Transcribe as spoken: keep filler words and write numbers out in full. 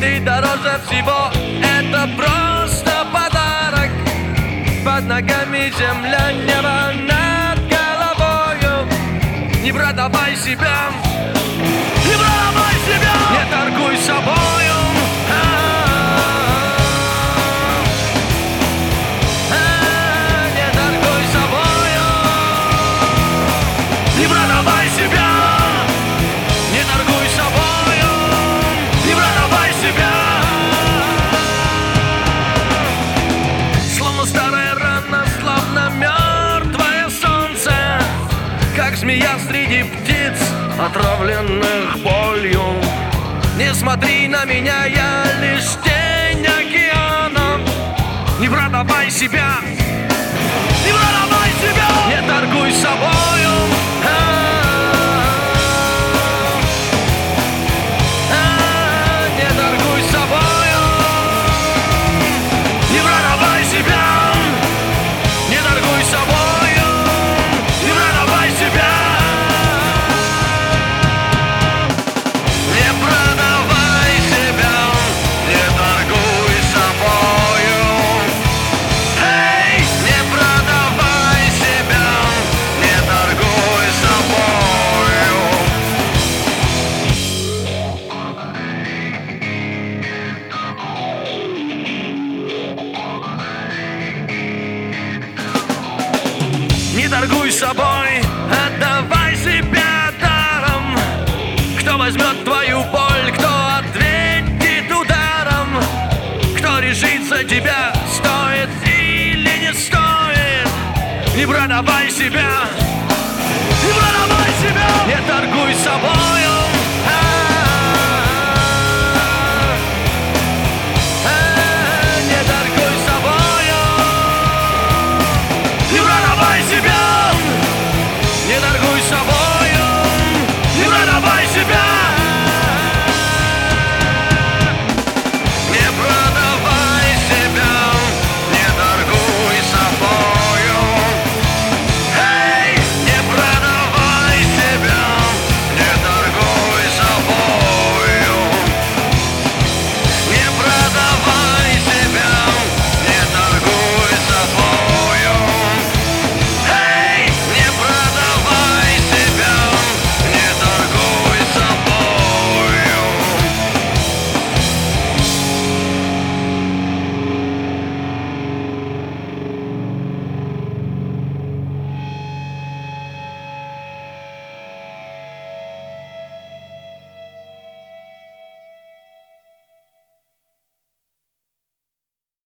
ты дороже всего. Это просто подарок. Под ногами земля, небо над головою. Не продавай себя, не продавай себя, не торгуй собою. Не торгуй собою, не продавай себя, не торгуй собою, не продавай себя. Словно старая рана, словно мертвое солнце, как змея среди птиц, отравленных болью. Не смотри на меня, я лишь тень океана. Не продавай себя, не продавай себя, не торгуй собою. Не торгуй собою, не продавай себя, не торгуй собою, не продавай себя. Не продавай себя, не торгуй собою. Эй, не продавай себя, не торгуй собою. Не торгуй собой, отдавай себя даром. Кто возьмет твою боль, кто ответит ударом, кто решится тебя, стоит или не стоит. Не продавай себя.